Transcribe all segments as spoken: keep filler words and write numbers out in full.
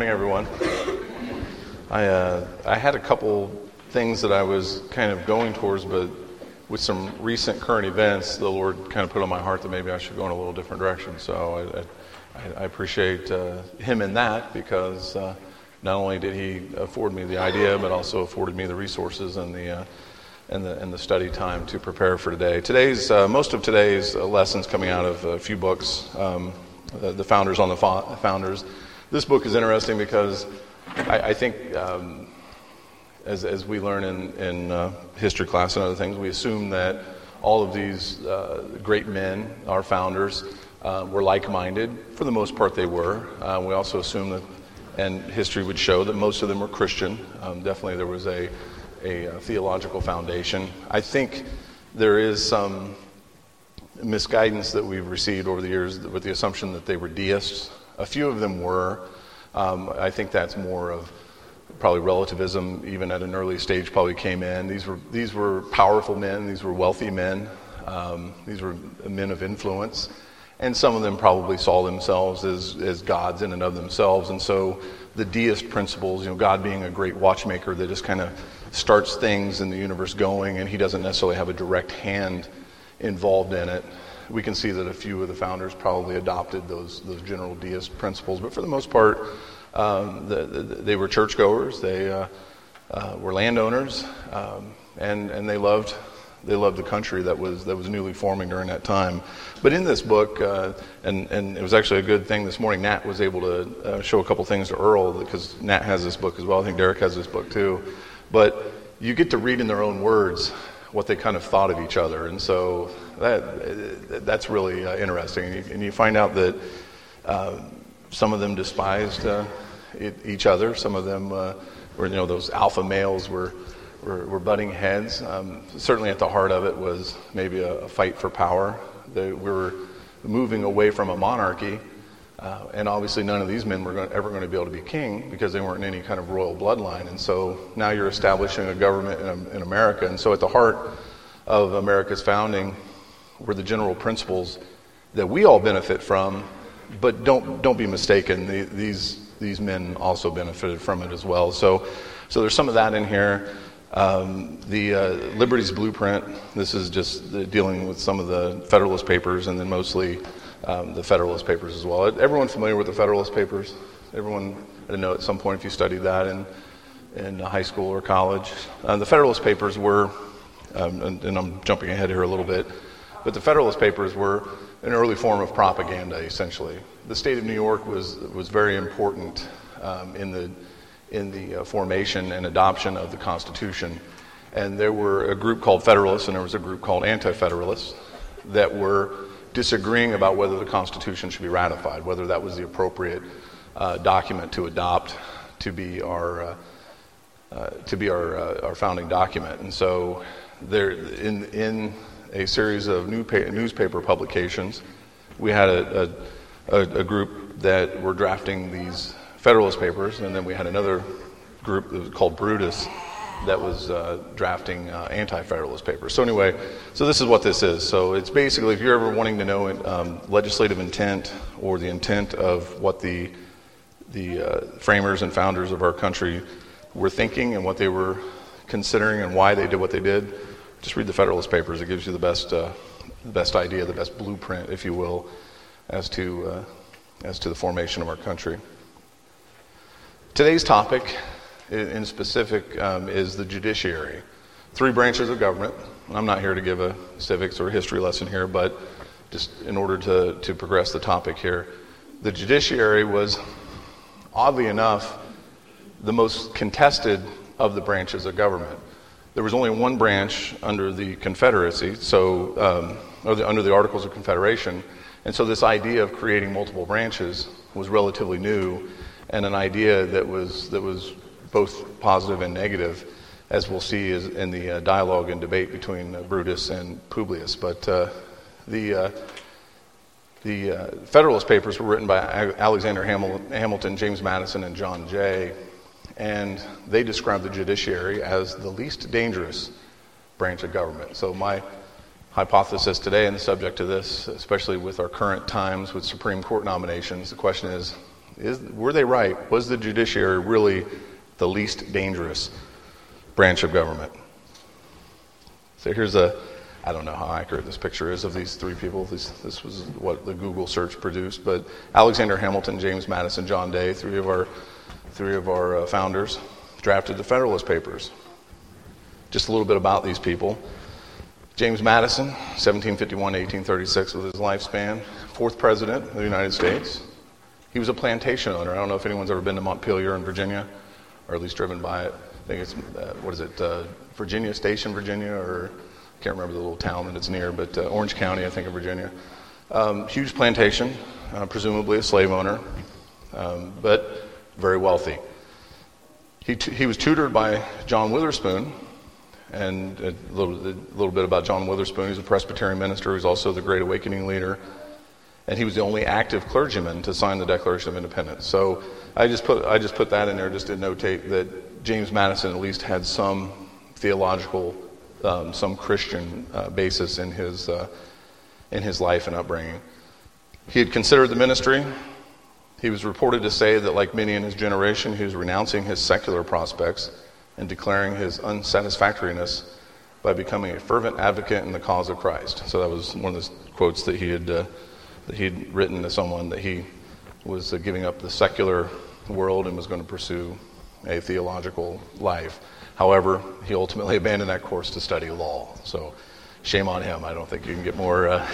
morning, everyone. I uh, I had a couple things that I was kind of going towards, but with some recent current events, the Lord kind of put on my heart that maybe I should go in a little different direction. So I, I, I appreciate uh, Him in that, because uh, not only did He afford me the idea, but also afforded me the resources and the uh, and the and the study time to prepare for today. Today's uh, most of today's uh, lessons coming out of a few books. Um, the, the Founders on the Fo- Founders. This book is interesting because I, I think. Um, As, as we learn in, in uh, history class and other things, we assume that all of these uh, great men, our founders, uh, were like-minded. For the most part, they were. Uh, we also assume that, and history would show that most of them were Christian. Um, definitely there was a, a, a theological foundation. I think there is some misguidance that we've received over the years with the assumption that they were deists. A few of them were. Um, I think that's more of probably relativism, even at an early stage, probably came in. These were these were powerful men. These were wealthy men. Um, these were men of influence, and some of them probably saw themselves as as gods in and of themselves. And so, the deist principles, you know, God being a great watchmaker that just kind of starts things in the universe going, and He doesn't necessarily have a direct hand involved in it. We can see that a few of the founders probably adopted those those general deist principles, but for the most part. Um, the, the, they were churchgoers. They uh, uh, were landowners, um, and and they loved they loved the country that was that was newly forming during that time. But in this book, uh, and and it was actually a good thing this morning. Nat was able to uh, show a couple things to Earl, because Nat has this book as well. I think Derek has this book too. But you get to read in their own words what they kind of thought of each other, and so that that's really uh, interesting. And you, and you find out that. Uh, Some of them despised uh, it, each other. Some of them uh, were, you know, those alpha males were were, were butting heads. Um, certainly, at the heart of it was maybe a, a fight for power. They, we were moving away from a monarchy, uh, and obviously, none of these men were going, ever going to be able to be king because they weren't in any kind of royal bloodline. And so now you're establishing a government in, in America. And so, at the heart of America's founding were the general principles that we all benefit from. But don't don't be mistaken. The, these these men also benefited from it as well. So so there's some of that in here. Um, the uh, Liberty's Blueprint. This is just the, dealing with some of the Federalist Papers, and then mostly um, the Federalist Papers as well. Everyone familiar with the Federalist Papers? Everyone, I don't know, at some point if you studied that in in high school or college. Uh, the Federalist Papers were, um, and, and I'm jumping ahead here a little bit, but the Federalist Papers were an early form of propaganda, essentially. The state of New York was was very important um, in the in the uh, formation and adoption of the Constitution, and there were a group called Federalists and there was a group called Anti-Federalists that were disagreeing about whether the Constitution should be ratified, whether that was the appropriate uh, document to adopt to be our uh, uh, to be our uh, our founding document. And so there in in a series of new pa- newspaper publications, we had a, a, a group that were drafting these Federalist Papers, and then we had another group that was called Brutus that was uh, drafting uh, Anti-Federalist Papers. So anyway, so this is what this is. So it's basically, if you're ever wanting to know um, legislative intent or the intent of what the the uh, framers and founders of our country were thinking and what they were considering and why they did what they did, just read the Federalist Papers. It gives you the best, uh, the best idea, the best blueprint, if you will, as to uh, as to the formation of our country. Today's topic, in, in specific, um, is the judiciary. Three branches of government. I'm not here to give a civics or history lesson here, but just in order to to progress the topic here, the judiciary was, oddly enough, the most contested of the branches of government. There was only one branch under the Confederacy, so um, or the, under the Articles of Confederation, and so this idea of creating multiple branches was relatively new, and an idea that was that was both positive and negative, as we'll see is in the uh, dialogue and debate between uh, Brutus and Publius. But uh, the uh, the uh, Federalist Papers were written by Alexander Hamil- Hamilton, James Madison, and John Jay. And they describe the judiciary as the least dangerous branch of government. So my hypothesis today and the subject to this, especially with our current times with Supreme Court nominations, the question is, Is, were they right? Was the judiciary really the least dangerous branch of government? So here's a, I don't know how accurate this picture is of these three people. This, this was what the Google search produced. But Alexander Hamilton, James Madison, John Day, three of our, three of our uh, founders, drafted the Federalist Papers. Just a little bit about these people. James Madison, seventeen fifty-one to eighteen thirty-six was his lifespan. Fourth president of the United States. He was a plantation owner. I don't know if anyone's ever been to Montpelier in Virginia, or at least driven by it. I think it's, uh, what is it, uh, Virginia Station, Virginia, or I can't remember the little town that it's near, but uh, Orange County, I think, of Virginia. Um, huge plantation, uh, presumably a slave owner, um, but very wealthy. He, t- he was tutored by John Witherspoon, and a little, a little bit about John Witherspoon. He's a Presbyterian minister. He's also the Great Awakening leader. And he was the only active clergyman to sign the Declaration of Independence. So I just put I just put that in there just to notate that James Madison at least had some theological, um, some Christian uh, basis in his uh, in his life and upbringing. He had considered the ministry. He was reported to say that, like many in his generation, he was renouncing his secular prospects and declaring his unsatisfactoriness by becoming a fervent advocate in the cause of Christ. So that was one of the quotes that he had uh, that he'd written to someone, that he was uh, giving up the secular world and was going to pursue a theological life. However, he ultimately abandoned that course to study law. So shame on him. I don't think you can get more. Uh,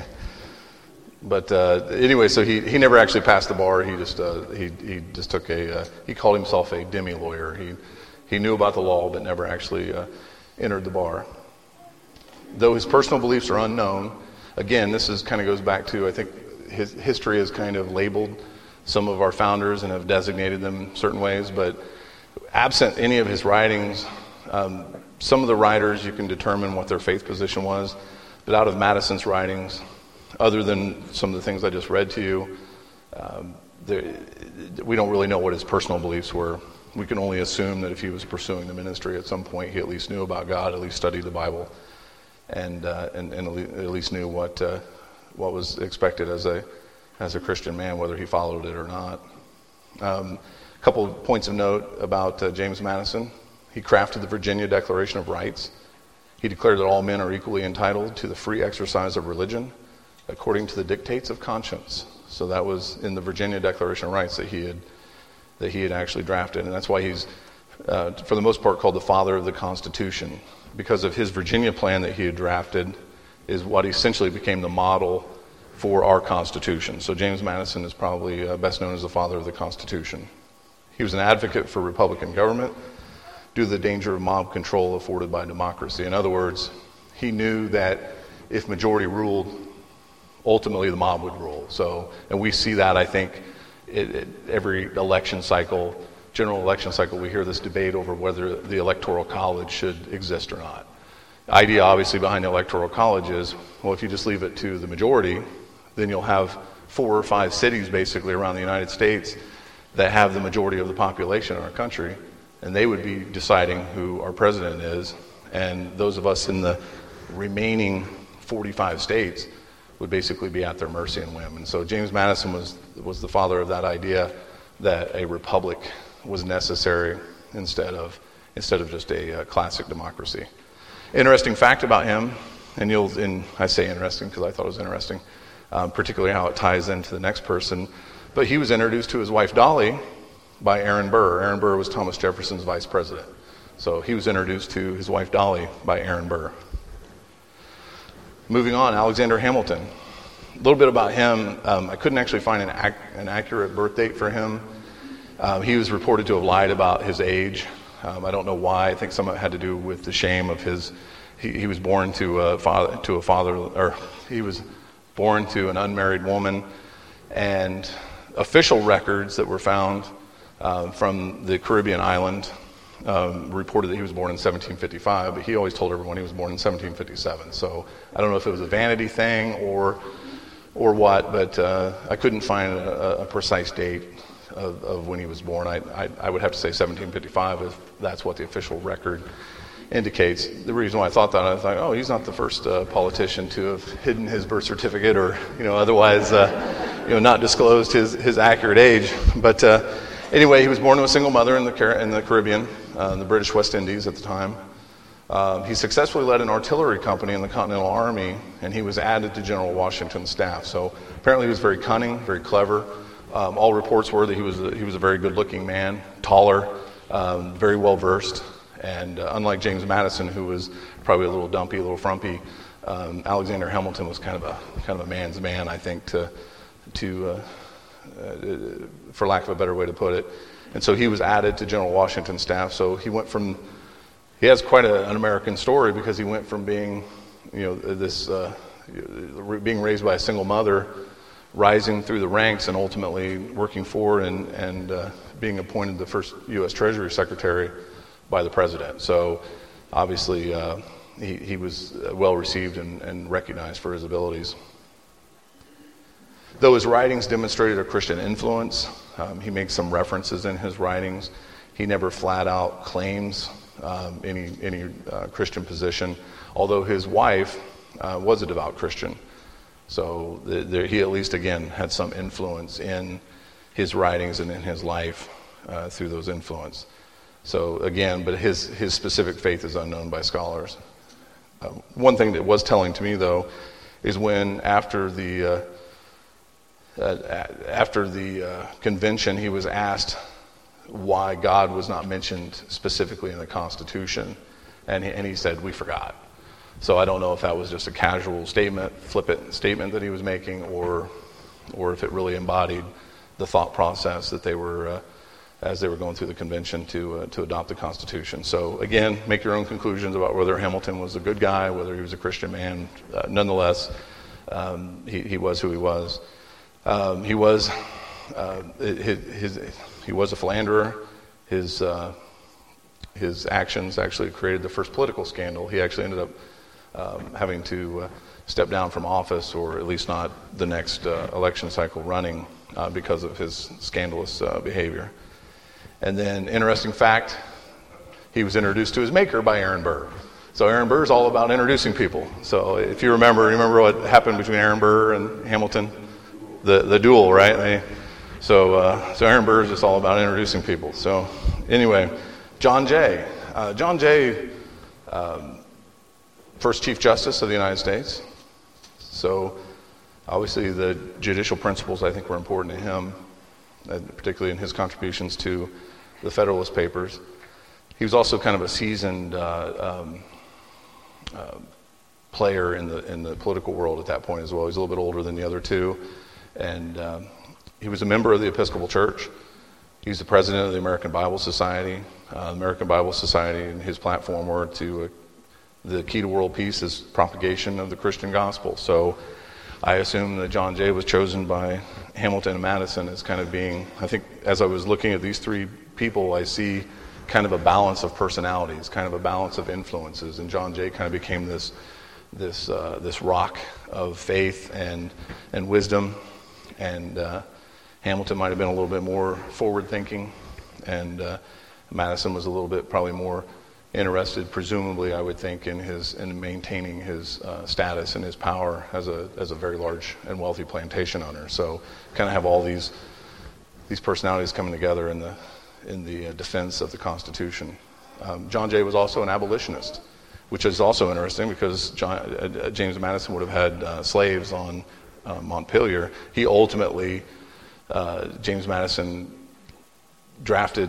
but uh, anyway, so he, he never actually passed the bar. He just uh, he he just took a uh, he called himself a demi lawyer. He he knew about the law but never actually uh, entered the bar. Though his personal beliefs are unknown. Again, this is kind of goes back to, I think his history has kind of labeled some of our founders and have designated them certain ways, but absent any of his writings, um, some of the writers you can determine what their faith position was, but out of Madison's writings, other than some of the things I just read to you, um, there, we don't really know what his personal beliefs were. We can only assume that if he was pursuing the ministry at some point, he at least knew about God, at least studied the Bible. And, uh, and and at least knew what uh, what was expected as a as a Christian man, whether he followed it or not. Um, a couple of points of note about uh, James Madison. He crafted the Virginia Declaration of Rights. He declared that all men are equally entitled to the free exercise of religion according to the dictates of conscience. So that was in the Virginia Declaration of Rights that he had that he had actually drafted, and that's why he's uh, for the most part called the father of the Constitution. Because of his Virginia plan that he had drafted is what essentially became the model for our Constitution. So James Madison is probably uh, best known as the father of the Constitution. He was an advocate for Republican government due to the danger of mob control afforded by democracy. In other words, he knew that if majority ruled, ultimately the mob would rule. So, and we see that, I think, it, it, every election cycle, general election cycle, we hear this debate over whether the Electoral College should exist or not. The idea, obviously, behind the Electoral College is, well, if you just leave it to the majority, then you'll have four or five cities, basically, around the United States that have the majority of the population in our country, and they would be deciding who our president is, and those of us in the remaining forty-five states would basically be at their mercy and whim. And so James Madison was was the father of that idea that a republic was necessary instead of instead of just a uh, classic democracy. Interesting fact about him, and you'll and I say interesting because I thought it was interesting, um, particularly how it ties into the next person. But he was introduced to his wife Dolly by Aaron Burr. Aaron Burr was Thomas Jefferson's vice president, so he was introduced to his wife Dolly by Aaron Burr. Moving on, Alexander Hamilton. A little bit about him. Um, I couldn't actually find an, ac- an accurate birth date for him. Um, he was reported to have lied about his age. Um, I don't know why. I think some of it had to do with the shame of his. He, he was born to a father, to a father, or he was born to an unmarried woman, and official records that were found uh, from the Caribbean island um, reported that he was born in seventeen fifty-five, but he always told everyone he was born in seventeen fifty-seven. So I don't know if it was a vanity thing or or what, but uh, I couldn't find a, a precise date Of, of when he was born. I, I, I would have to say seventeen fifty-five if that's what the official record indicates. The reason why I thought that, I thought, oh, he's not the first uh, politician to have hidden his birth certificate or, you know, otherwise uh, you know, not disclosed his, his accurate age. But uh, anyway, he was born to a single mother in the Car- in the Caribbean, uh, the British West Indies at the time. Uh, he successfully led an artillery company in the Continental Army, and he was added to General Washington's staff. So apparently he was very cunning, very clever. Um, all reports were that he was a, he was a very good-looking man, taller, um, very well-versed. And uh, unlike James Madison, who was probably a little dumpy, a little frumpy, um, Alexander Hamilton was kind of a kind of a man's man, I think, to to uh, uh, for lack of a better way to put it. And so he was added to General Washington's staff. So he went from he has quite a, an American story, because he went from being, you know, this uh, being raised by a single mother, rising through the ranks, and ultimately working for and and uh, being appointed the first U S Treasury Secretary by the president. So obviously uh, he, he was well received and, and recognized for his abilities. Though his writings demonstrated a Christian influence, um, he makes some references in his writings. He never flat out claims um, any, any uh, Christian position, although his wife uh, was a devout Christian. So the, the, he at least, again, had some influence in his writings and in his life uh, through those influence. So again, but his, his specific faith is unknown by scholars. Uh, one thing that was telling to me, though, is when after the uh, uh, after the uh, convention, he was asked why God was not mentioned specifically in the Constitution, and he, and he said, "We forgot." So I don't know if that was just a casual statement, flippant statement that he was making, or or if it really embodied the thought process that they were. Uh, as they were going through the convention to uh, to adopt the Constitution. So again, make your own conclusions about whether Hamilton was a good guy, whether he was a Christian man. Uh, nonetheless, um, he, he was who he was. Um, he was uh, his, his he was a philanderer. His uh, his actions actually created the first political scandal. He actually ended up um, having to uh, step down from office, or at least not the next uh, election cycle running, uh, because of his scandalous uh, behavior. And then, interesting fact, he was introduced to his maker by Aaron Burr. So Aaron Burr is all about introducing people. So if you remember, remember what happened between Aaron Burr and Hamilton? The the duel, right? They, so uh, so Aaron Burr is just all about introducing people. So anyway, John Jay. Uh, John Jay, um, first Chief Justice of the United States. So obviously the judicial principles, I think, were important to him, particularly in his contributions to the Federalist Papers. He was also kind of a seasoned uh, um, uh, player in the in the political world at that point as well. He's a little bit older than the other two, and um, he was a member of the Episcopal Church. He's the president of the American Bible Society. Uh, the American Bible Society and his platform were to uh, the key to world peace is propagation of the Christian gospel. So I assume that John Jay was chosen by Hamilton and Madison as kind of being, I think as I was looking at these three people, I see kind of a balance of personalities, kind of a balance of influences, and John Jay kind of became this this uh, this rock of faith and and wisdom, and uh, Hamilton might have been a little bit more forward-thinking, and uh, Madison was a little bit probably more interested, presumably, I would think, in his in maintaining his uh, status and his power as a as a very large and wealthy plantation owner. So, kind of have all these these personalities coming together in the in the uh, defense of the Constitution. Um, John Jay was also an abolitionist, which is also interesting because John, uh, James Madison would have had uh, slaves on uh, Montpelier. He ultimately, uh, James Madison, drafted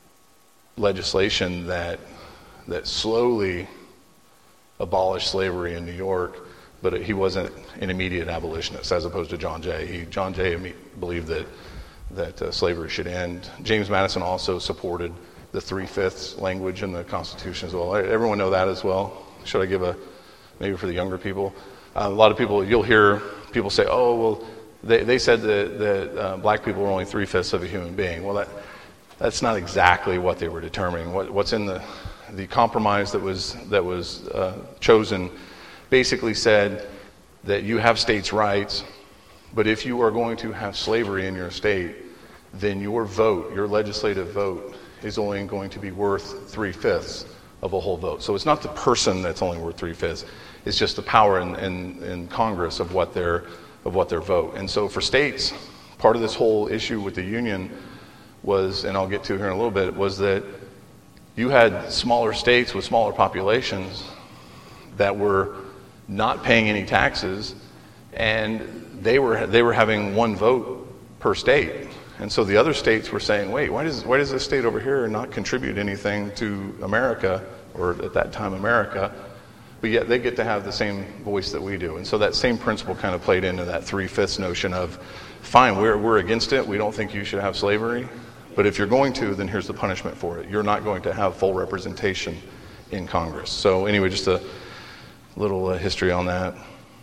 legislation that that slowly abolished slavery in New York, but he wasn't an immediate abolitionist, as opposed to John Jay. He, John Jay believed that that uh, slavery should end. James Madison also supported the three-fifths language in the Constitution as well. Everyone know that as well. Should I give a, maybe for the younger people? Uh, a lot of people, you'll hear people say, oh, well, they, they said that, that uh, black people were only three-fifths of a human being. Well, that that's not exactly what they were determining. What, what's in the the compromise that was that was uh, chosen basically said that you have states' rights, but if you are going to have slavery in your state, then your vote, your legislative vote, is only going to be worth three-fifths of a whole vote. So it's not the person that's only worth three-fifths. It's just the power in, in, in Congress of what they're of what their vote. And so for states, part of this whole issue with the union was, and I'll get to here in a little bit, was that you had smaller states with smaller populations that were not paying any taxes, and they were they were having one vote per state. And so the other states were saying, wait, why does why does this state over here not contribute anything to America, or at that time America, but yet they get to have the same voice that we do? And so that same principle kind of played into that three-fifths notion of, fine, we're we're against it, we don't think you should have slavery, but if you're going to, then here's the punishment for it. You're not going to have full representation in Congress. So anyway, just a little uh, history on that.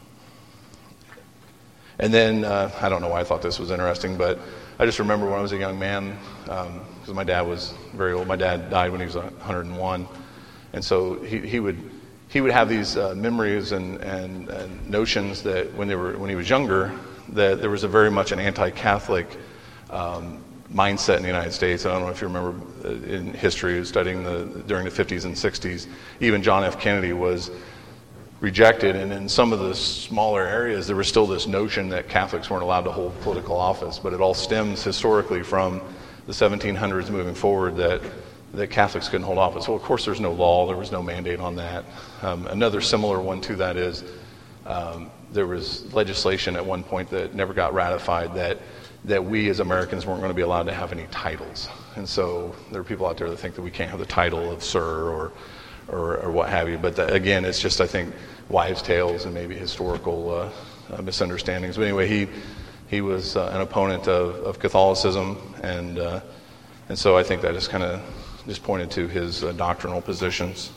And then, uh, I don't know why I thought this was interesting, but I just remember when I was a young man, because um, my dad was very old. My dad died when he was one hundred and one. And so he, he would he would have these uh, memories and, and, and notions that when they were when he was younger, that there was a very much an anti-Catholic um, mindset in the United States. I don't know if you remember in history, studying the during the fifties and sixties, even John F. Kennedy was rejected, and in some of the smaller areas there was still this notion that Catholics weren't allowed to hold political office, but it all stems historically from the seventeen hundreds moving forward that that Catholics couldn't hold office. Well, of course there's no law, there was no mandate on that. Um, another similar one to that is um, there was legislation at one point that never got ratified that that we as Americans weren't going to be allowed to have any titles. And so there are people out there that think that we can't have the title of sir or Or, or what have you, but that, again, it's just, I think, wives' tales and maybe historical uh, uh, misunderstandings. But anyway, he he was uh, an opponent of, of Catholicism, and uh, and so I think that just kind of just pointed to his uh, doctrinal positions.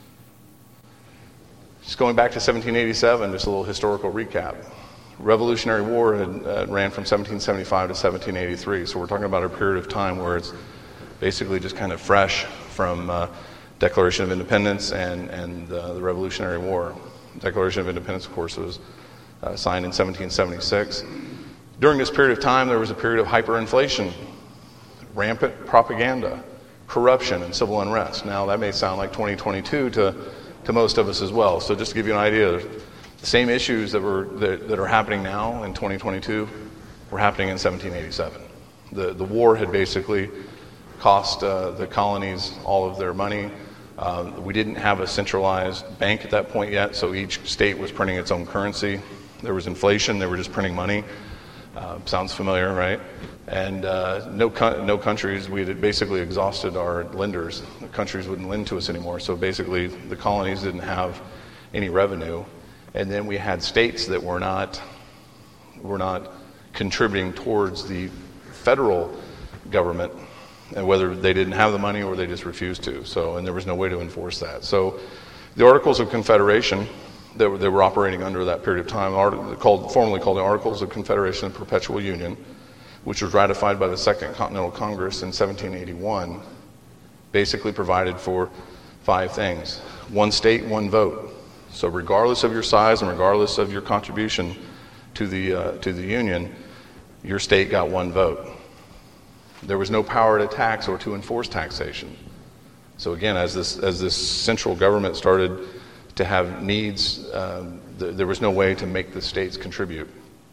Just going back to seventeen eighty-seven, just a little historical recap. Revolutionary War had, uh, ran from seventeen seventy-five to seventeen eighty-three, so we're talking about a period of time where it's basically just kind of fresh from Uh, Declaration of Independence and, and uh, the Revolutionary War. Declaration of Independence, of course, was uh, signed in seventeen seventy-six. During this period of time, there was a period of hyperinflation, rampant propaganda, corruption, and civil unrest. Now, that may sound like twenty twenty-two to, to most of us as well. So just to give you an idea, the same issues that, were, that, that are happening now in twenty twenty-two were happening in seventeen eighty-seven. The, the war had basically cost uh, the colonies all of their money. Uh, we didn't have a centralized bank at that point yet, so each state was printing its own currency. There was inflation, they were just printing money. Uh, sounds familiar, right? And uh, no co- no countries, we had basically exhausted our lenders. The countries wouldn't lend to us anymore, so basically the colonies didn't have any revenue. And then we had states that were not, were not contributing towards the federal government, and whether they didn't have the money or they just refused to. So, and there was no way to enforce that. So the Articles of Confederation that were, they were operating under that period of time, art, called, formerly called the Articles of Confederation and Perpetual Union, which was ratified by the Second Continental Congress in seventeen eighty-one, basically provided for five things. One state, one vote. So regardless of your size and regardless of your contribution to the, uh, to the Union, your state got one vote. There was no power to tax or to enforce taxation. So again, as this as this central government started to have needs, um, th- there was no way to make the states contribute.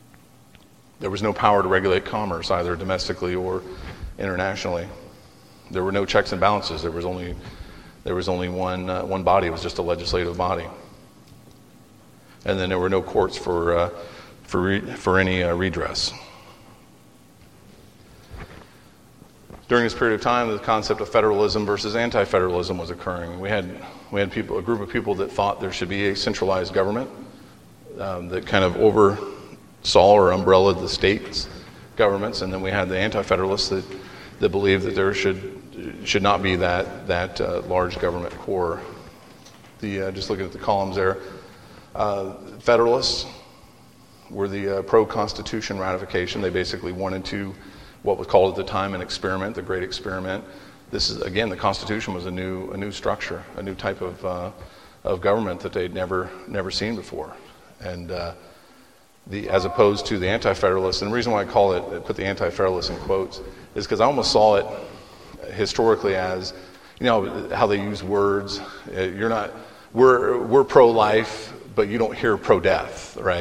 There was no power to regulate commerce, either domestically or internationally. There were no checks and balances. There was only there was only one uh, one body. It was just a legislative body. And then there were no courts for uh, for re- for any uh, redress. During this period of time, the concept of federalism versus anti-federalism was occurring. We had we had people, a group of people that thought there should be a centralized government um, that kind of oversaw or umbrellaed the states' governments, and then we had the anti-federalists that, that believed that there should should not be that that uh, large government core. The uh, just looking at the columns there, uh, Federalists were the uh, pro-Constitution ratification. They basically wanted to, what was called at the time an experiment, the Great Experiment. This is, again, the Constitution was a new a new structure, a new type of uh, of government that they'd never never seen before, and uh, the as opposed to the Anti-Federalists. And the reason why I call it, put the Anti-Federalists in quotes, is because I almost saw it historically as, you know, how they use words. You're not we're we're pro-life, but you don't hear pro-death, right?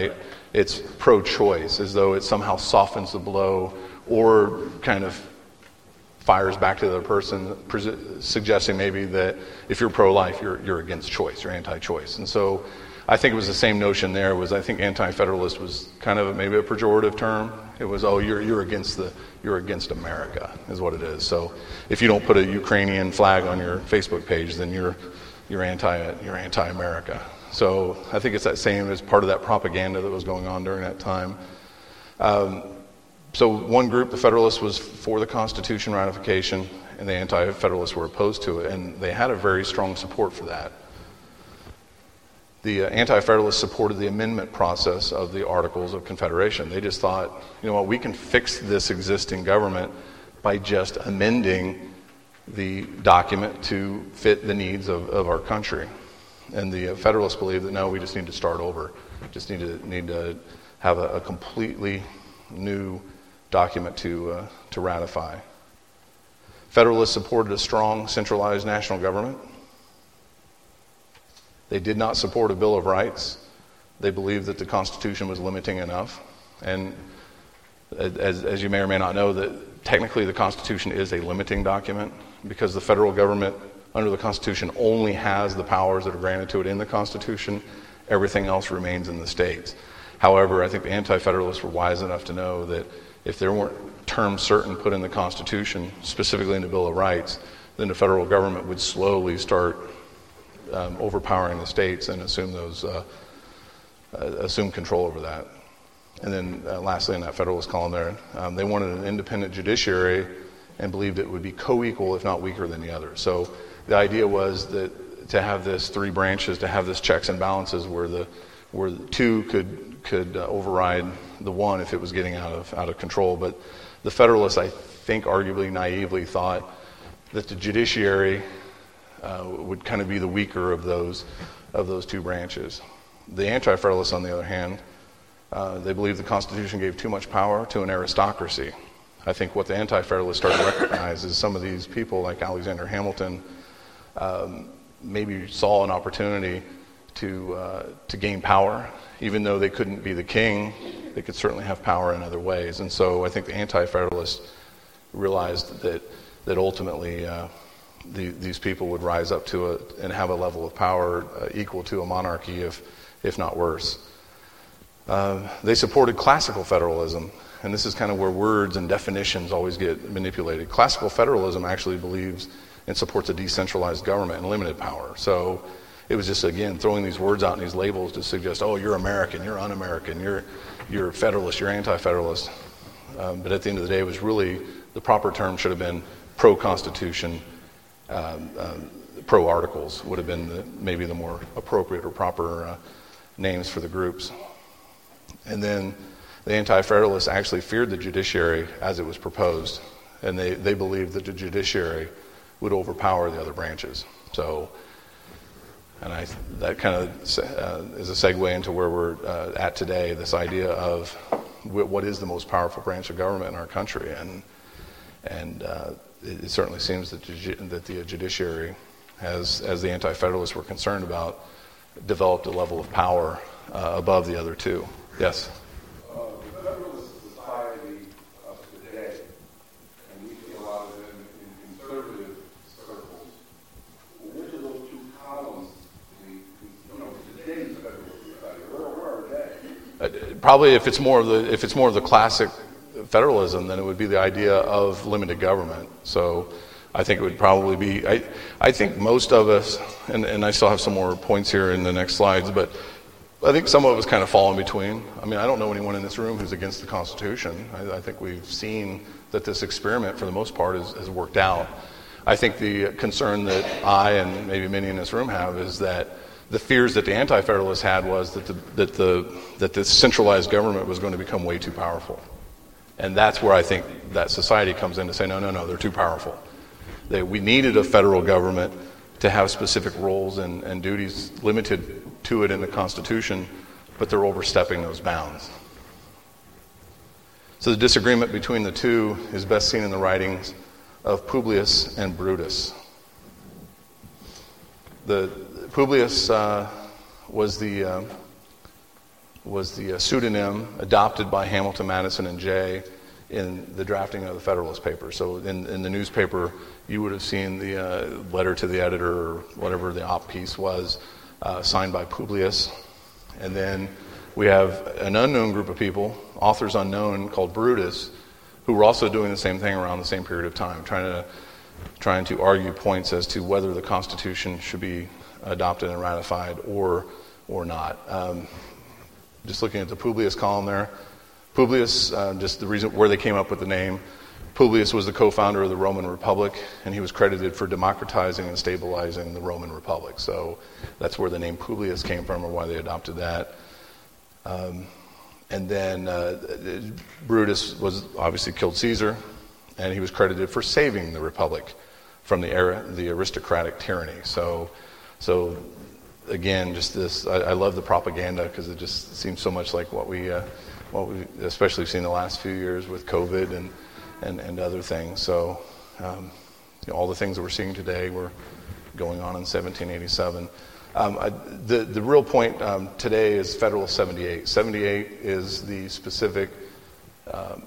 it's pro-choice, as though it somehow softens the blow or kind of fires back to the other person, pres- suggesting maybe that if you're pro-life, you're you're against choice, you're anti-choice. And so I think it was the same notion there. Was I think anti-federalist was kind of maybe a pejorative term. It was, oh, you're you're against the you're against America is what it is. So if you don't put a Ukrainian flag on your Facebook page, then you're you're anti you're anti-America. So I think it's that same as part of that propaganda that was going on during that time. Um, so one group, the Federalists, was for the Constitution ratification, and the Anti-Federalists were opposed to it, and they had a very strong support for that. The uh, Anti-Federalists supported the amendment process of the Articles of Confederation. They just thought, you know what, we can fix this existing government by just amending the document to fit the needs of, of our country. And the uh, Federalists believed that no, we just need to start over. Just need to need to have a, a completely new document to uh, to ratify. Federalists supported a strong centralized national government. They did not support a Bill of Rights. They believed that the Constitution was limiting enough. And as, as you may or may not know, that technically the Constitution is a limiting document because the federal government under the Constitution only has the powers that are granted to it in the Constitution. Everything else remains in the states. However, I think the Anti-Federalists were wise enough to know that if there weren't terms certain put in the Constitution, specifically in the Bill of Rights, then the federal government would slowly start um, overpowering the states and assume those uh, uh, assume control over that. And then uh, lastly, in that Federalist column there, um, they wanted an independent judiciary and believed it would be co-equal, if not weaker than the other. So the idea was that to have this three branches, to have this checks and balances where the where the two could could uh, override the one if it was getting out of out of control. But the Federalists, I think, arguably naively thought that the judiciary uh, would kind of be the weaker of those of those two branches. The Anti-Federalists, on the other hand, uh, they believed the Constitution gave too much power to an aristocracy. I think what the Anti-Federalists started to recognize is some of these people, like Alexander Hamilton, um, maybe saw an opportunity to uh, to gain power. Even though they couldn't be the king, they could certainly have power in other ways. And so I think the Anti-Federalists realized that that ultimately uh, the, these people would rise up to a, and have a level of power uh, equal to a monarchy, if if not worse. Uh, they supported classical federalism, and this is kind of where words and definitions always get manipulated. Classical federalism actually believes and supports a decentralized government and limited power. So it was just, again, throwing these words out and these labels to suggest, oh, you're American, you're un-American, you're you're Federalist, you're Anti-Federalist. Um, but at the end of the day, it was really, the proper term should have been pro-Constitution, um, um, pro-Articles would have been the, maybe the more appropriate or proper uh, names for the groups. And then the Anti-Federalists actually feared the judiciary as it was proposed, and they, they believed that the judiciary would overpower the other branches. So, and I that kind of uh, is a segue into where we're uh, at today, this idea of what is the most powerful branch of government in our country. And and uh, it, it certainly seems that, the, that the judiciary, has, as the Anti-Federalists were concerned about, developed a level of power uh, above the other two. Yes? Uh, the Federalist Society of today, and we see a lot of them in conservative circles, which of those two columns, the, you know, today's Federalist Society, where, where are they? Uh, probably if it's more of the if it's more of the classic federalism, then it would be the idea of limited government. So I think it would probably be, I, I think most of us, and, and I still have some more points here in the next slides, but I think some of us kind of fall in between. I mean, I don't know anyone in this room who's against the Constitution. I, I think we've seen that this experiment, for the most part, is, has worked out. I think the concern that I and maybe many in this room have is that the fears that the Anti-Federalists had was that the, that the that the centralized government was going to become way too powerful. And that's where I think that society comes in to say, no, no, no, they're too powerful. They, we needed a federal government to have specific roles and, and duties limited to it in the Constitution, but they're overstepping those bounds. So the disagreement between the two is best seen in the writings of Publius and Brutus. The Publius uh, was the uh, was the uh, pseudonym adopted by Hamilton, Madison, and Jay in the drafting of the Federalist Papers. So in, in the newspaper, you would have seen the uh, letter to the editor or whatever the op piece was, uh, signed by Publius. And then we have an unknown group of people, authors unknown, called Brutus, who were also doing the same thing around the same period of time, trying to trying to argue points as to whether the Constitution should be adopted and ratified or or not. Um, just looking at the Publius column there, Publius, uh, just the reason where they came up with the name, Publius was the co-founder of the Roman Republic, and he was credited for democratizing and stabilizing the Roman Republic. So that's where the name Publius came from, or why they adopted that. Um, and then uh, Brutus was obviously killed Caesar, and he was credited for saving the Republic from the era, the aristocratic tyranny. So, so again, just this, I, I love the propaganda because it just seems so much like what we, uh, what we especially seen the last few years with COVID and and, and other things. So, um, you know, all the things that we're seeing today were going on in seventeen eighty-seven. Um, I, the the real point um, today is Federalist seventy-eight. seventy-eight is the specific um,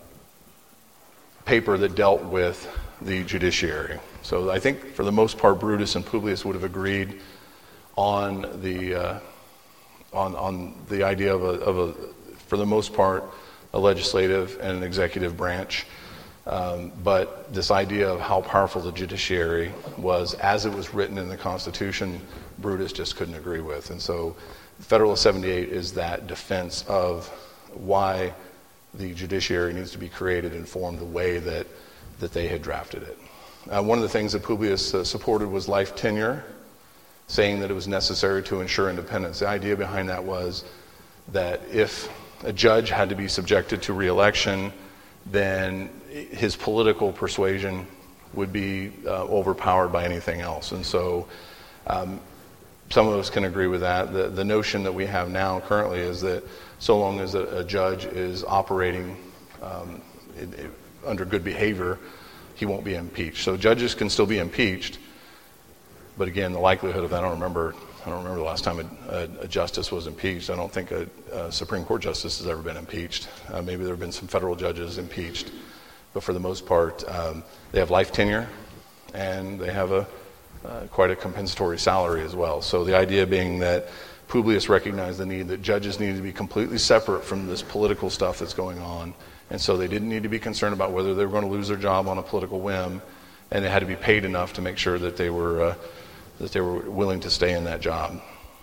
paper that dealt with the judiciary. So I think for the most part, Brutus and Publius would have agreed on the uh, on on the idea of a, of a, for the most part, a legislative and an executive branch. Um, but this idea of how powerful the judiciary was, as it was written in the Constitution, Brutus just couldn't agree with. And so Federalist seventy-eight is that defense of why the judiciary needs to be created and formed the way that, that they had drafted it. Uh, one of the things that Publius uh, supported was life tenure, saying that it was necessary to ensure independence. The idea behind that was that if a judge had to be subjected to re-election, then his political persuasion would be uh, overpowered by anything else. And so um, some of us can agree with that. The, the notion that we have now currently is that so long as a, a judge is operating um, it, it, under good behavior, he won't be impeached. So judges can still be impeached, but again, the likelihood of that, I don't remember, I don't remember the last time a, a, a justice was impeached. I don't think a, a Supreme Court justice has ever been impeached. Uh, maybe there have been some federal judges impeached. But for the most part, um, they have life tenure, and they have a uh, quite a compensatory salary as well. So the idea being that Publius recognized the need that judges needed to be completely separate from this political stuff that's going on, and so they didn't need to be concerned about whether they were going to lose their job on a political whim, and they had to be paid enough to make sure that they were uh, that they were willing to stay in that job.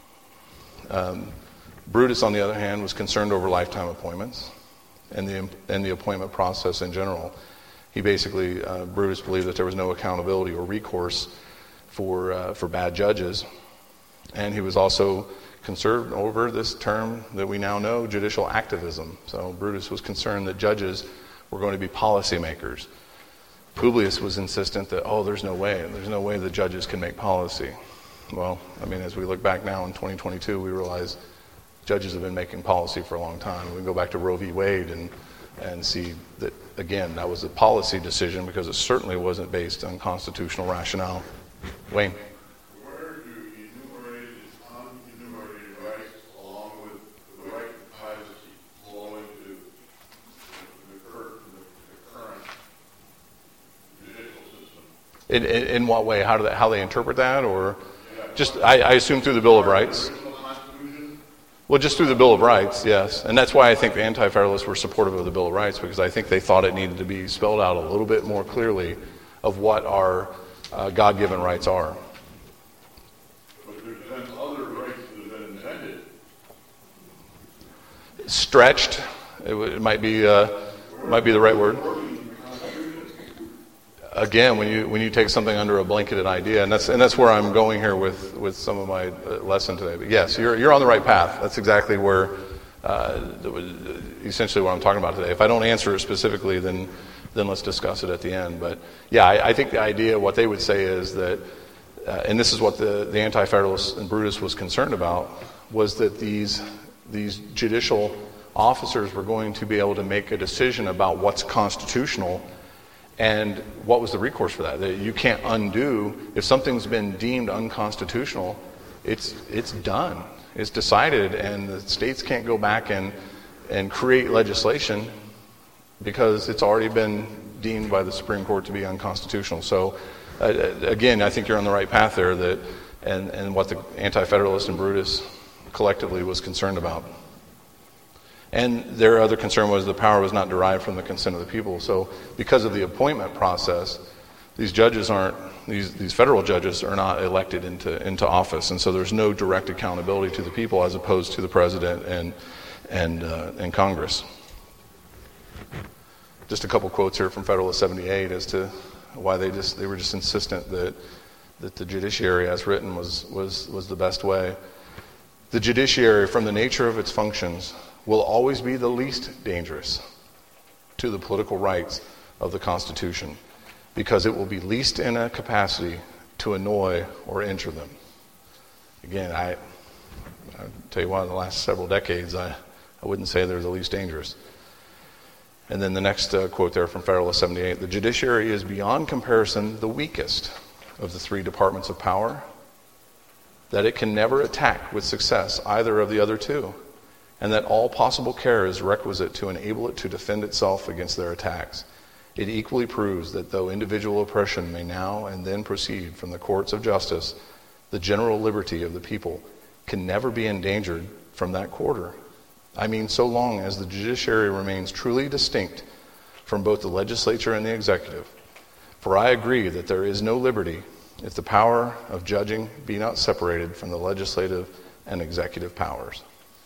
Um, Brutus, on the other hand, was concerned over lifetime appointments and the and the appointment process in general. He basically, uh, Brutus believed that there was no accountability or recourse for uh, for bad judges, and he was also concerned over this term that we now know, judicial activism. So Brutus was concerned that judges were going to be policymakers. Publius was insistent that, oh, there's no way, there's no way the judges can make policy. Well, I mean, as we look back now in twenty twenty-two, we realize judges have been making policy for a long time. We can go back to Roe v. Wade and and see that, again, that was a policy decision because it certainly wasn't based on constitutional rationale. Wayne? Where do enumerated and unenumerated rights, along with the right to privacy, flow into the, current, the current judicial system? In, in, in what way? How do they, how they interpret that? Or just, I, I assume through the Bill of Rights? Well, just through the Bill of Rights, yes. And that's why I think the Anti-Federalists were supportive of the Bill of Rights, because I think they thought it needed to be spelled out a little bit more clearly of what our uh, God-given rights are. But there's been other rights that have been intended. Stretched, it, w- it might be uh, might be the right word. Again, when you when you take something under a blanketed idea, and that's and that's where I'm going here with, with some of my uh, lesson today. But yes, you're you're on the right path. That's exactly where uh, essentially what I'm talking about today. If I don't answer it specifically, then then let's discuss it at the end. But yeah, I, I think the idea, what they would say is that, uh, and this is what the the Anti-Federalists and Brutus was concerned about, was that these these judicial officers were going to be able to make a decision about what's constitutional. And what was the recourse for that? That you can't undo. If something's been deemed unconstitutional, it's it's done. is decided, and the states can't go back and, and create legislation because it's already been deemed by the Supreme Court to be unconstitutional. So, uh, again, I think you're on the right path there, that and, and what the Anti-Federalist and Brutus collectively was concerned about. And their other concern was the power was not derived from the consent of the people. So because of the appointment process, these judges aren't, these, these federal judges are not elected into, into office. And so there's no direct accountability to the people as opposed to the president and, and, uh, and Congress. Just a couple quotes here from Federalist seventy-eight as to why they just, they were just insistent that, that the judiciary as written was, was, was the best way. The judiciary, from the nature of its functions, will always be the least dangerous to the political rights of the Constitution, because it will be least in a capacity to annoy or injure them. Again, I, I'll tell you what, in the last several decades, I, I wouldn't say they're the least dangerous. And then the next uh, quote there from Federalist seventy-eight, the judiciary is beyond comparison the weakest of the three departments of power, that it can never attack with success either of the other two, and that all possible care is requisite to enable it to defend itself against their attacks. It equally proves that though individual oppression may now and then proceed from the courts of justice, the general liberty of the people can never be endangered from that quarter. I mean, so long as the judiciary remains truly distinct from both the legislature and the executive. For I agree that there is no liberty if the power of judging be not separated from the legislative and executive powers.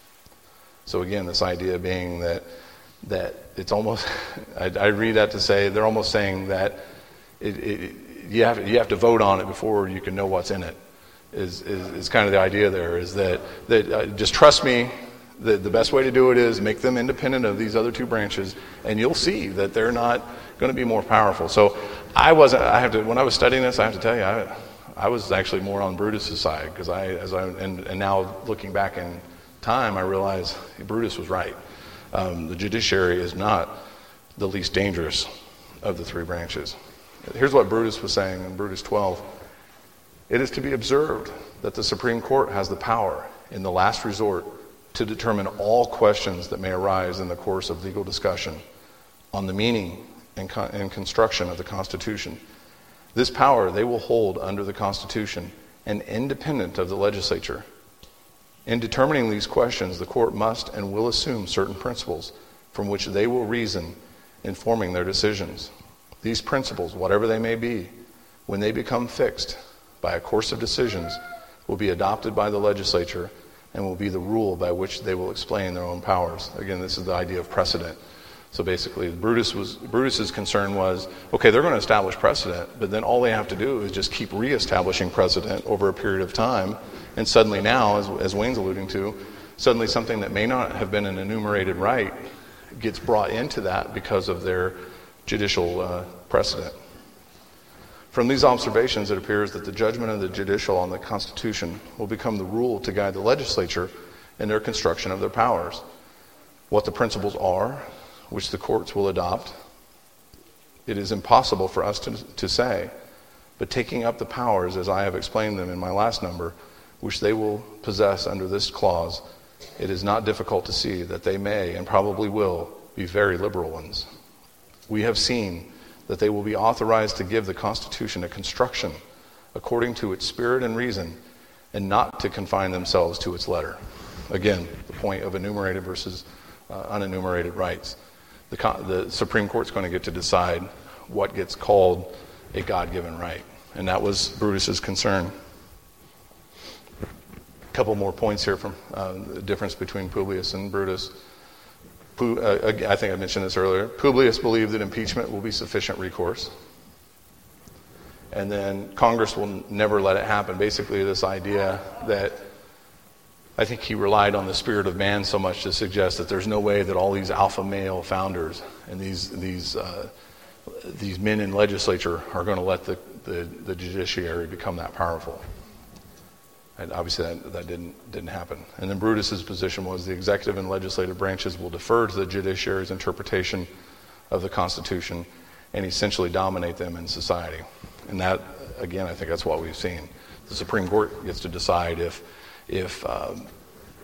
So again, this idea being that that it's almost, I, I read that to say, they're almost saying that it, it, you have you have to vote on it before you can know what's in it. Is is, is kind of the idea there, is that that uh, just trust me. The, the best way to do it is make them independent of these other two branches, and you'll see that they're not going to be more powerful. So I wasn't. I have to. When I was studying this, I have to tell you, I, I was actually more on Brutus's side, because I, as I, and, and now looking back in time, I realize Brutus was right. Um, the judiciary is not the least dangerous of the three branches. Here's what Brutus was saying in Brutus twelve. It is to be observed that the Supreme Court has the power, in the last resort, to determine all questions that may arise in the course of legal discussion on the meaning and, con- and construction of the Constitution. This power they will hold under the Constitution and independent of the legislature. In determining these questions, the court must and will assume certain principles from which they will reason in forming their decisions. These principles, whatever they may be, when they become fixed by a course of decisions, will be adopted by the legislature and will be the rule by which they will explain their own powers. Again, this is the idea of precedent. So basically, Brutus was, Brutus's concern was, okay, they're going to establish precedent, but then all they have to do is just keep reestablishing precedent over a period of time, and suddenly now, as, as Wayne's alluding to, suddenly something that may not have been an enumerated right gets brought into that because of their judicial uh, precedent. From these observations, it appears that the judgment of the judicial on the Constitution will become the rule to guide the legislature in their construction of their powers. What the principles are, which the courts will adopt, it is impossible for us to, to say, but taking up the powers, as I have explained them in my last number, which they will possess under this clause, it is not difficult to see that they may, and probably will, be very liberal ones. We have seen that they will be authorized to give the Constitution a construction according to its spirit and reason, and not to confine themselves to its letter. Again, the point of enumerated versus uh, unenumerated rights. The, the Supreme Court's going to get to decide what gets called a God-given right, and that was Brutus's concern. A couple more points here from uh, the difference between Publius and Brutus. I think I mentioned this earlier. Publius believed that impeachment will be sufficient recourse. And then Congress will never let it happen. Basically, this idea that I think he relied on the spirit of man so much to suggest that there's no way that all these alpha male founders and these these uh, these men in legislature are going to let the, the, the judiciary become that powerful. And obviously that, that didn't didn't happen. And then Brutus's position was the executive and legislative branches will defer to the judiciary's interpretation of the Constitution and essentially dominate them in society. And that, again, I think that's what we've seen. The Supreme Court gets to decide if if um,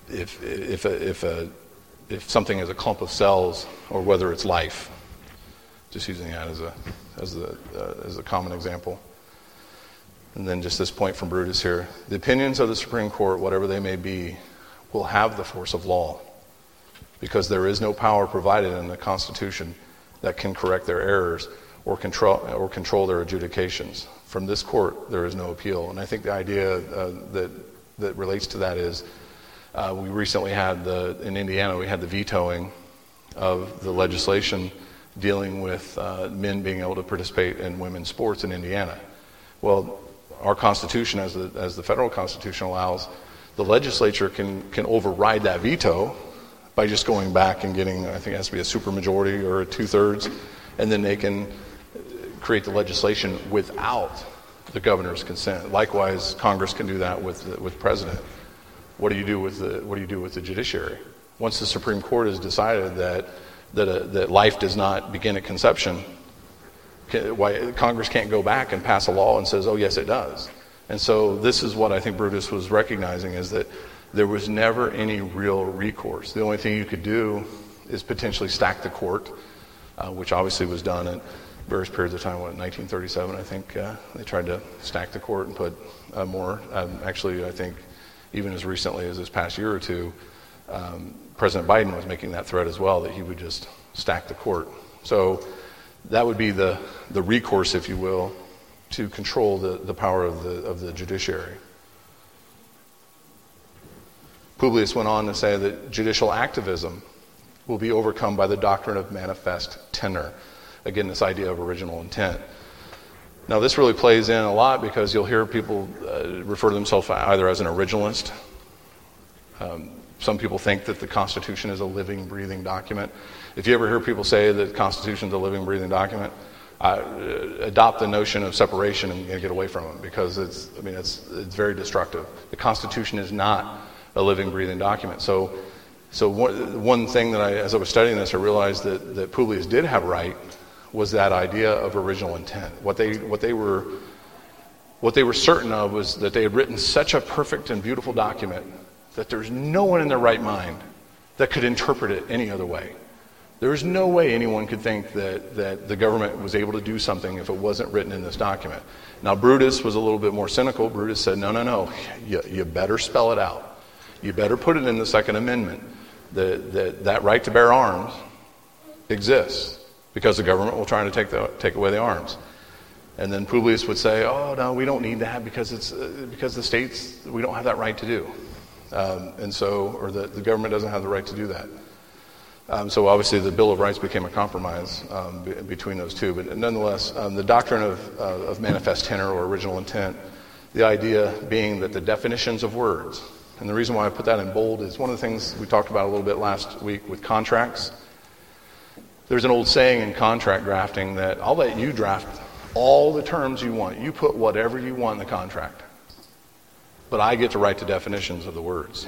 if if a, if a if something is a clump of cells or whether it's life. Just using that as a as a uh, as a common example. And then just this point from Brutus here: the opinions of the Supreme Court, whatever they may be, will have the force of law, because there is no power provided in the Constitution that can correct their errors or control or control their adjudications. From this court, there is no appeal. And I think the idea uh, that that relates to that is, uh, we recently had the in Indiana we had the vetoing of the legislation dealing with uh, men being able to participate in women's sports in Indiana. Well, our Constitution, as the as the federal Constitution allows, the legislature can can override that veto by just going back and getting, I think it has to be a supermajority or a two-thirds, and then they can create the legislation without the governor's consent. Likewise, Congress can do that with the, with president. What do you do with the What do you do with the judiciary? Once the Supreme Court has decided that that a, that life does not begin at conception, can, why Congress can't go back and pass a law and says, "Oh, yes, it does." And so this is what I think Brutus was recognizing, is that there was never any real recourse. The only thing you could do is potentially stack the court, uh, which obviously was done at various periods of time. What, nineteen thirty-seven, I think, uh, they tried to stack the court and put uh, more. Um, actually, I think even as recently as this past year or two, um, President Biden was making that threat as well, that he would just stack the court. So that would be the, the recourse, if you will, to control the, the power of the of the judiciary. Publius went on to say that judicial activism will be overcome by the doctrine of manifest tenor. Again, this idea of original intent. Now, this really plays in a lot, because you'll hear people uh, refer to themselves either as an originalist. Um, some people think that the Constitution is a living, breathing document. If you ever hear people say that the Constitution is a living, breathing document, uh, adopt the notion of separation and get away from it, because it's, I mean, it's it's very destructive. The Constitution is not a living, breathing document. So, so one, one thing that I, as I was studying this, I realized that, that Publius did have right was that idea of original intent. What they, what they were, what they were certain of was that they had written such a perfect and beautiful document that there's no one in their right mind that could interpret it any other way. There was no way anyone could think that, that the government was able to do something if it wasn't written in this document. Now, Brutus was a little bit more cynical. Brutus said, no, no, no, you, you better spell it out. You better put it in the Second Amendment that that, that right to bear arms exists, because the government will try to take the take away the arms. And then Publius would say, "Oh no, we don't need that because it's uh, because the states, we don't have that right to do, um, and so or the, the government doesn't have the right to do that." Um, so obviously, the Bill of Rights became a compromise um, b- between those two. But nonetheless, um, the doctrine of uh, of manifest tenor or original intent, the idea being that the definitions of words. And the reason why I put that in bold is one of the things we talked about a little bit last week with contracts. There's an old saying in contract drafting that I'll let you draft all the terms you want. You put whatever you want in the contract. But I get to write the definitions of the words.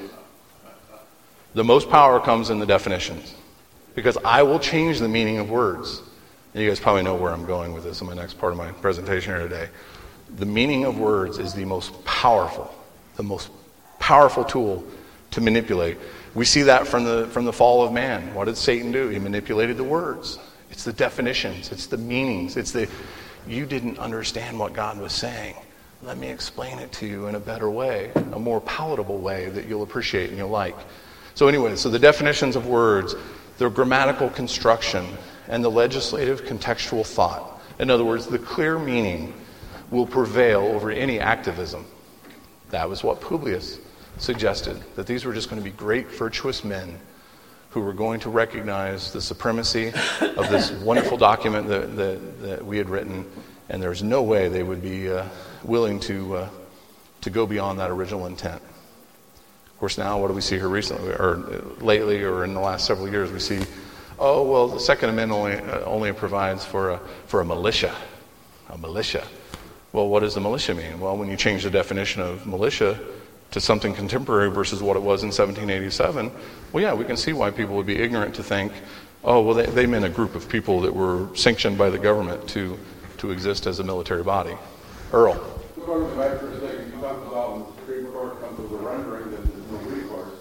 The most power comes in the definitions, because I will change the meaning of words. And you guys probably know where I'm going with this in my next part of my presentation here today. The meaning of words is the most powerful, the most powerful tool to manipulate. We see that from the from the fall of man. What did Satan do? He manipulated the words. It's the definitions. It's the meanings. It's the, you didn't understand what God was saying. Let me explain it to you in a better way, a more palatable way that you'll appreciate and you'll like. So anyway, so the definitions of words, their grammatical construction, and the legislative contextual thought. In other words, the clear meaning will prevail over any activism. That was what Publius suggested, that these were just going to be great, virtuous men who were going to recognize the supremacy of this wonderful document that, that, that we had written, and there's no way they would be uh, willing to uh, to go beyond that original intent. Of course, now what do we see here recently, or lately, or in the last several years? We see, oh well, the Second Amendment only uh, only provides for a for a militia, a militia. Well, what does the militia mean? Well, when you change the definition of militia to something contemporary versus what it was in seventeen eighty-seven, well, yeah, we can see why people would be ignorant to think, oh, well, they, they meant a group of people that were sanctioned by the government to, to exist as a military body. Earl. Going back for a second, you talked about when the Supreme Court comes with a rendering that there's no recourse.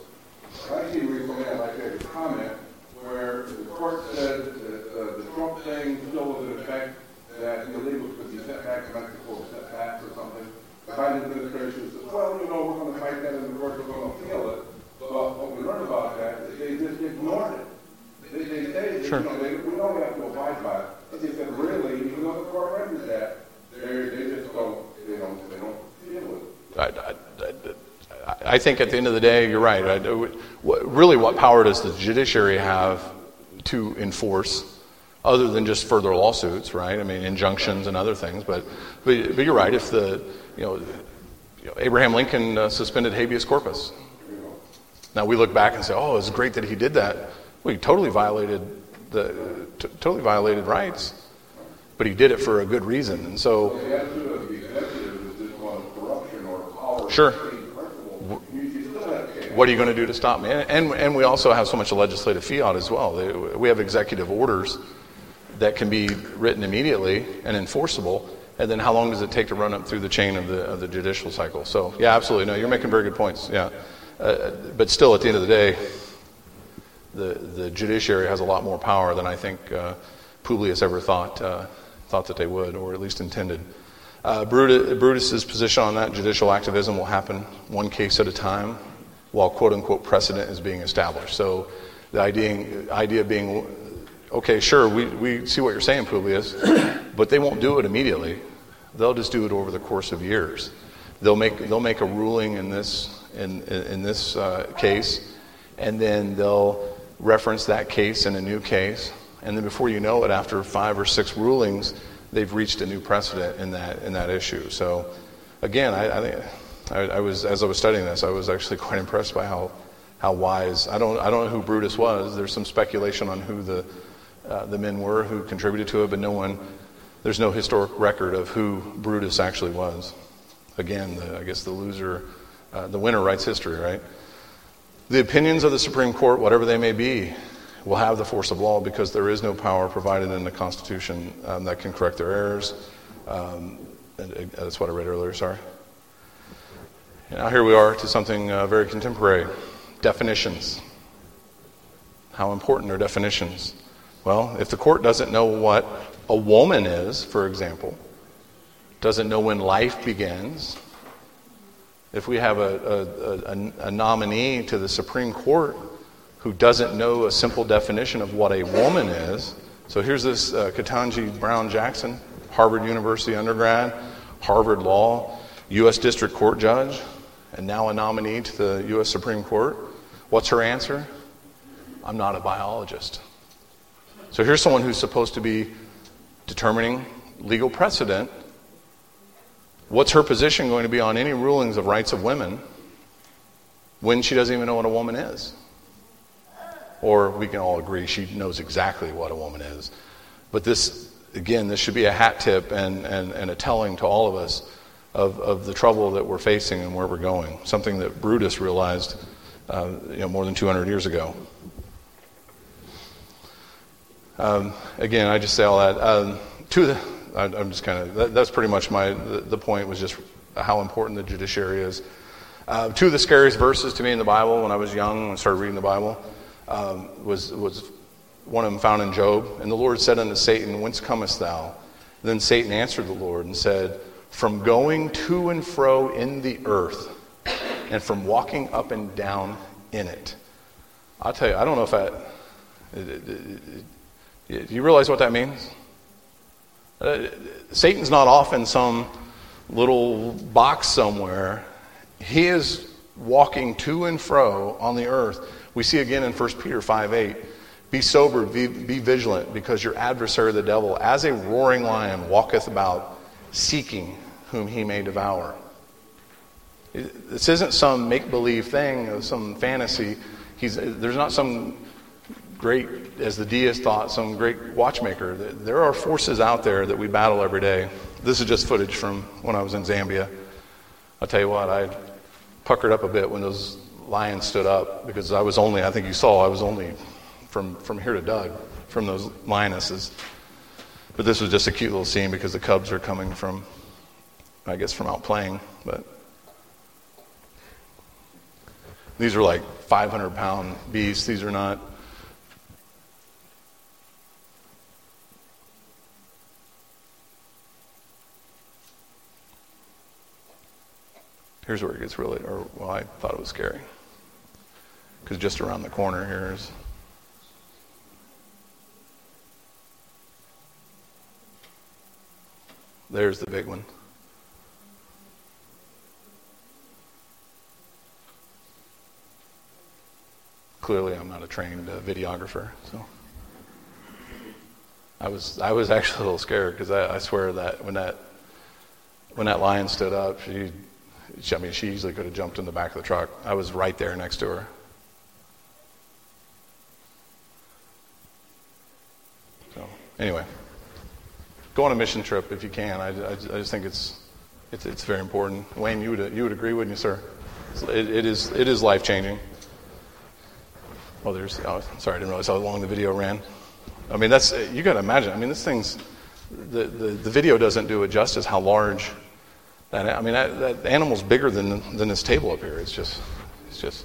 I see recently, I'd like to make a comment where the court said that uh, the Trump thing still was in effect, that the illegals could be sent back to Mexico, sent back or something. The Biden administration said, well, you know, we're going to fight that in the court, we're going to appeal it. But what we learned about that is they just ignored it. They, they say that, Sure. you know, they, we don't have to abide by it. But they said, really, even though the court renders that, they they just don't, they don't, they don't deal with it. I, I, I think at the end of the day, you're right. I, what, really, what power does the judiciary have to enforce, other than just further lawsuits, right? I mean, injunctions and other things. But, but, but you're right. If the, you know, you know Abraham Lincoln uh, suspended habeas corpus. Now we look back and say, "Oh, it's great that he did that." Well, he totally violated the t- totally violated rights, but he did it for a good reason, and so. The attitude of the executive is just one of corruption or power. Sure. Principle. You, you still have to. What are you going to do to stop me? And, and and we also have so much legislative fiat as well. They, we have executive orders that can be written immediately and enforceable. And then how long does it take to run up through the chain of the of the judicial cycle? So yeah, absolutely. No, you're making very good points. Yeah. Uh, but still, at the end of the day, the the judiciary has a lot more power than I think uh, Publius ever thought uh, thought that they would, or at least intended. Uh, Brutus, Brutus's position on that, judicial activism will happen one case at a time, while quote unquote precedent is being established. So the idea idea being, okay, sure, we, we see what you're saying, Publius, but they won't do it immediately. They'll just do it over the course of years. They'll make they'll make a ruling in this. in, in, in this uh, case, and then they'll reference that case in a new case, and then before you know it, after five or six rulings, they've reached a new precedent in that in that issue. So, again, I, I think I, I was as I was studying this, I was actually quite impressed by how how wise. I don't I don't know who Brutus was. There's some speculation on who the uh, the men were who contributed to it, but no one. There's no historic record of who Brutus actually was. Again, the, I guess the loser. Uh, the winner writes history, right? The opinions of the Supreme Court, whatever they may be, will have the force of law because there is no power provided in the Constitution um, that can correct their errors. Um, and, uh, that's what I read earlier, sorry. Now here we are to something uh, very contemporary. Definitions. How important are definitions? Well, if the court doesn't know what a woman is, for example, doesn't know when life begins, if we have a, a, a, a nominee to the Supreme Court who doesn't know a simple definition of what a woman is, so here's this uh, Ketanji Brown Jackson, Harvard University undergrad, Harvard Law, U S District Court judge, and now a nominee to the U S Supreme Court. What's her answer? I'm not a biologist. So here's someone who's supposed to be determining legal precedent. What's her position going to be on any rulings of rights of women when she doesn't even know what a woman is? Or we can all agree she knows exactly what a woman is. But this, again, this should be a hat tip and, and, and a telling to all of us of, of the trouble that we're facing and where we're going. Something that Brutus realized uh, you know, more than two hundred years ago. Um, again, I just say all that. Um, to the... I, I'm just kind of, that, that's pretty much my, the, the point was just how important the judiciary is. Uh, two of the scariest verses to me in the Bible when I was young, when I started reading the Bible, um, was, was one of them found in Job. And the Lord said unto Satan, whence comest thou? Then Satan answered the Lord and said, from going to and fro in the earth, and from walking up and down in it. I'll tell you, I don't know if that, it, it, it, it, do you realize what that means? Uh, Satan's not off in some little box somewhere. He is walking to and fro on the earth. We see again in First Peter five eight, be sober, be, be vigilant, because your adversary the devil, as a roaring lion, walketh about, seeking whom he may devour. This isn't some make-believe thing, some fantasy. He's, there's not some great, as the deists thought, some great watchmaker. There are forces out there that we battle every day. This is just footage from when I was in Zambia. I'll tell you what, I puckered up a bit when those lions stood up, because I was only, I think you saw, I was only from, from here to Doug, from those lionesses. But this was just a cute little scene because the cubs are coming from, I guess, from out playing. But These are like five hundred pound beasts. These are not. Here's where it gets really, or well, I thought it was scary. Because just around the corner here is. There's the big one. Clearly, I'm not a trained uh, videographer, so I was I was actually a little scared because I, I swear that when that when that lion stood up, she, she I mean she easily could have jumped in the back of the truck. I was right there next to her. So anyway, go on a mission trip if you can. I, I, I just think it's it's it's very important. Wayne, you would you would agree, wouldn't you, sir? It, it is it is life changing. Oh, there's. Oh, sorry, I didn't realize how long the video ran. I mean, that's you got to imagine. I mean, this thing's the, the the video doesn't do it justice how large that. I mean, that, that animal's bigger than than this table up here. It's just, it's just.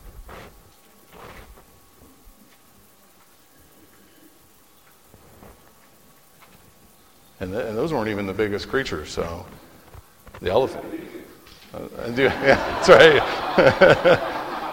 And, th- and those weren't even the biggest creatures. So, the elephant. Uh, do, yeah, that's right.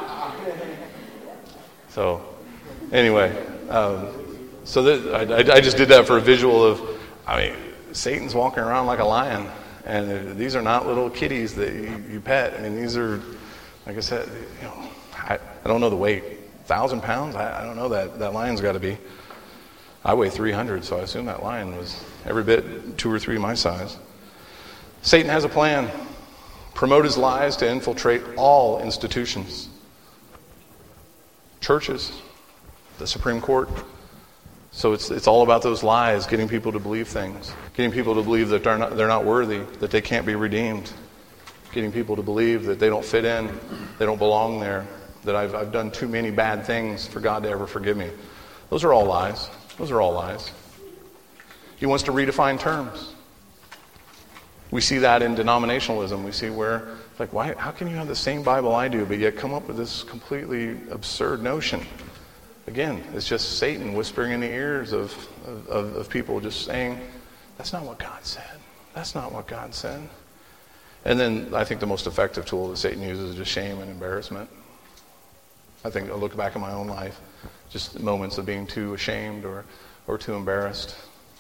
So, anyway, um, so that, I, I just did that for a visual of, I mean, Satan's walking around like a lion, and these are not little kitties that you, you pet. I mean, these are, like I said, you know, I, I don't know the weight, thousand pounds. I, I don't know that that lion's got to be. I weigh three hundred, so I assume that lion was every bit two or three my size. Satan has a plan: promote his lies to infiltrate all institutions. Churches, the Supreme Court. So it's it's all about those lies, getting people to believe things, getting people to believe that they're not they're not worthy, that they can't be redeemed, getting people to believe that they don't fit in, they don't belong there, that I've I've done too many bad things for God to ever forgive me. Those are all lies. Those are all lies. He wants to redefine terms. We see that in denominationalism. We see where, like, why? How can you have the same Bible I do, but yet come up with this completely absurd notion? Again, it's just Satan whispering in the ears of, of, of people, just saying, that's not what God said. That's not what God said. And then I think the most effective tool that Satan uses is just shame and embarrassment. I think I look back at my own life, just moments of being too ashamed or, or too embarrassed.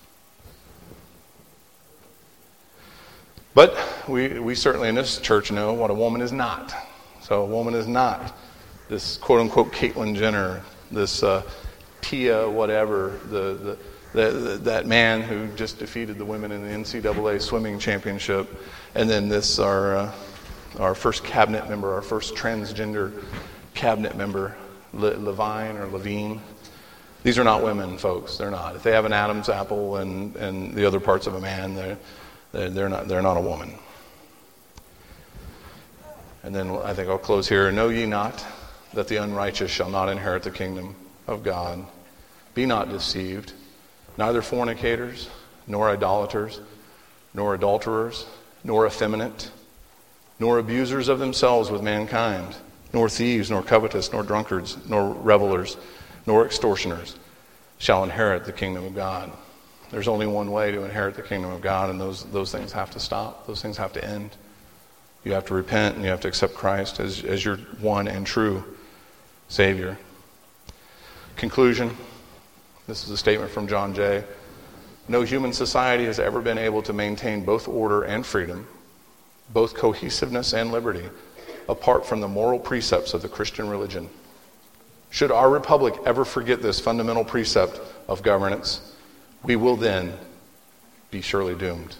But we, we certainly in this church know what a woman is not. So a woman is not this quote-unquote Caitlyn Jenner, this uh, Tia whatever, the, the, the, the that man who just defeated the women in the N C double A swimming championship, and then this our uh, our first cabinet member, our first transgender cabinet member, Le- Levine or Levine. These are not women, folks. They're not. If they have an Adam's apple and, and the other parts of a man, they're They're not, they're not a woman. And then I think I'll close here. Know ye not that the unrighteous shall not inherit the kingdom of God? Be not deceived. Neither fornicators, nor idolaters, nor adulterers, nor effeminate, nor abusers of themselves with mankind, nor thieves, nor covetous, nor drunkards, nor revelers, nor extortioners shall inherit the kingdom of God. There's only one way to inherit the kingdom of God, and those those things have to stop. Those things have to end. You have to repent, and you have to accept Christ as, as your one and true Savior. Conclusion. This is a statement from John Jay. No human society has ever been able to maintain both order and freedom, both cohesiveness and liberty, apart from the moral precepts of the Christian religion. Should our republic ever forget this fundamental precept of governance, we will then be surely doomed.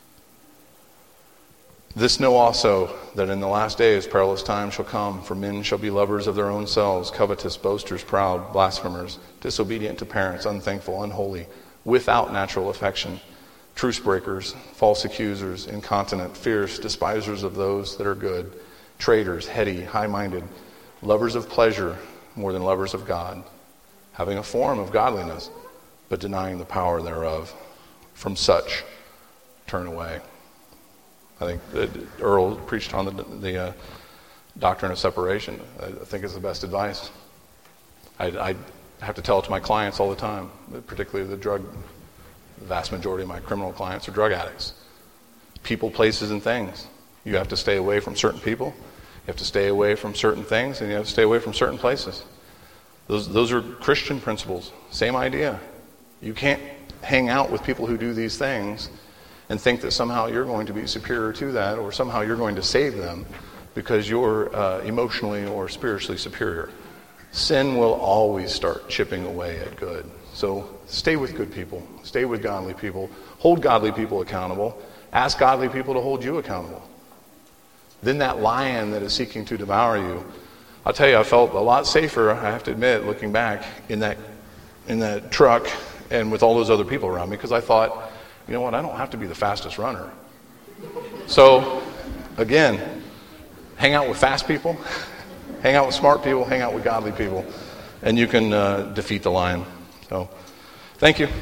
This know also, that in the last days perilous times shall come, for men shall be lovers of their own selves, covetous, boasters, proud, blasphemers, disobedient to parents, unthankful, unholy, without natural affection, truce breakers, false accusers, incontinent, fierce, despisers of those that are good, traitors, heady, high-minded, lovers of pleasure more than lovers of God, having a form of godliness, but denying the power thereof. From such, turn away. I think that Earl preached on the, the uh, doctrine of separation, I think, is the best advice. I, I have to tell it to my clients all the time, particularly the drug, the vast majority of my criminal clients are drug addicts. People, places, and things. You have to stay away from certain people. You have to stay away from certain things, and you have to stay away from certain places. Those, those are Christian principles. Same idea. You can't hang out with people who do these things and think that somehow you're going to be superior to that, or somehow you're going to save them because you're uh, emotionally or spiritually superior. Sin will always start chipping away at good. So stay with good people. Stay with godly people. Hold godly people accountable. Ask godly people to hold you accountable. Then that lion that is seeking to devour you, I'll tell you, I felt a lot safer, I have to admit, looking back in that in that truck and with all those other people around me, because I thought, you know what, I don't have to be the fastest runner. So, again, hang out with fast people, hang out with smart people, hang out with godly people, and you can uh, defeat the lion. So, thank you.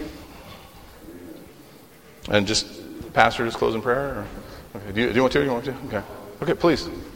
And just, Pastor, just close in prayer? Or? Okay. Do, you, do you want to? You want to? Okay. Okay, please.